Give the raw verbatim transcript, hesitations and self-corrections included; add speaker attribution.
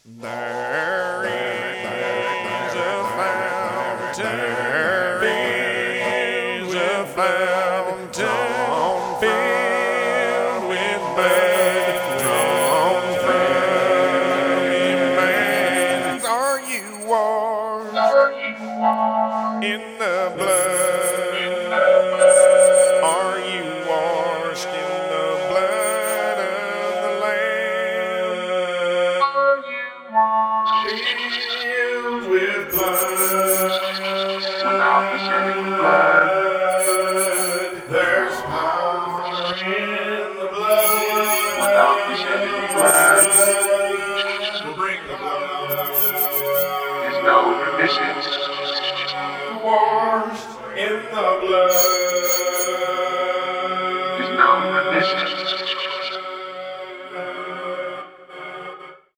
Speaker 1: There is a fountain, there is a fountain filled with blood drawn from Emmanuel. Are you washed in the blood? Are you washed in the blood of the Lamb? Filled with blood, without the shedding of blood, there's power in the blood. Without the shedding of blood, to bring the blood, there's no remission.